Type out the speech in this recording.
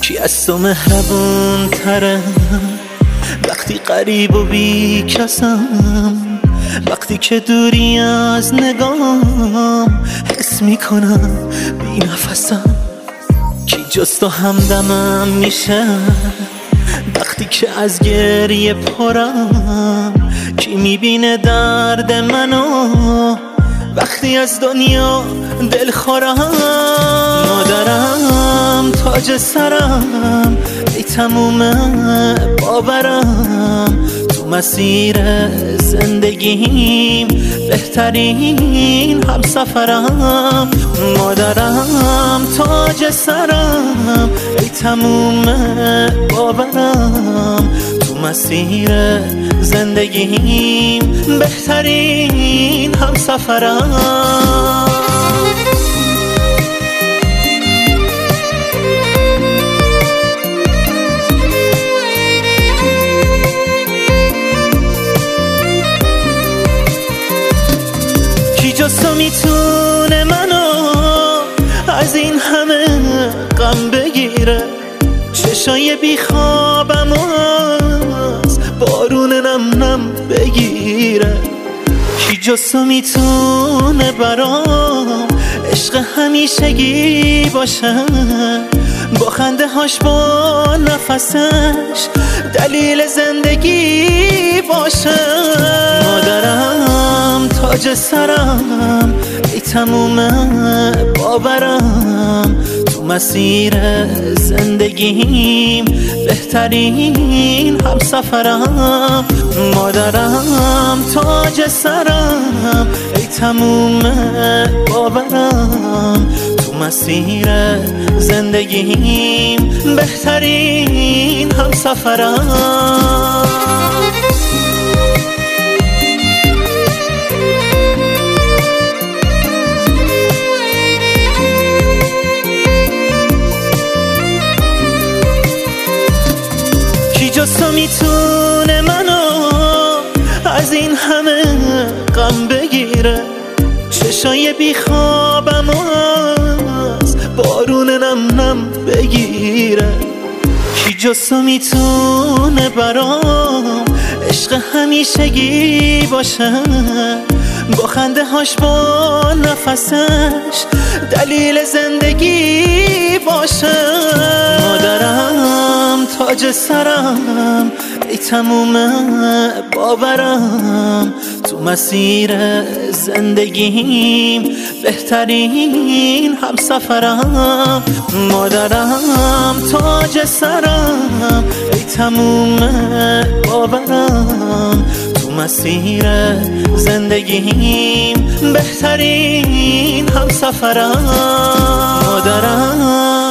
کی از تو مهربون تره وقتی غریب و بی کسم، وقتی که دوری از نگام حس میکنم بی نفسم. کی جز تو همدمم میشه وقتی که از گریه پرم؟ کی میبینه درد منو وقتی از دنیا دل خورم؟ مادرم تاج سرم، ای تموم باورم، تو مسیر زندگیم بهترین همسفرم. مادرم تاج سرم، ای تموم باورم، تو مسیر زندگیم بهترین همسفرم. جز تو میتونه منو از این همه غم بگیره؟ چشای بیخوابم از بارون نم نم بگیره؟ کی جز تو میتونه برام عشق همیشگی باشه؟ با خنده هاش با نفسش دلیل زندگی باشه. مادرم تاج سرم، ای تموم باورم، تو مسیر زندگیم بهترین همسفرم. مادرم تاج سرم، ای تموم باورم، تو مسیر زندگیم بهترین همسفرم. جز تو میتونه منو از این همه غم بگیره؟ چشای بیخوابم از بارون نم نم بگیره؟ کی جز تو میتونه برام عشق همیشگی باشه؟ با خنده هاش با نفسش دلیل زندگی باشه. مادرم تاج سرم، ای تموم باورم، تو مسیر زندگیم بهترین همسفرم. مادرم تاج سرم، ای تموم باورم، تو مسیر زندگیم بهترین همسفرم. مادرم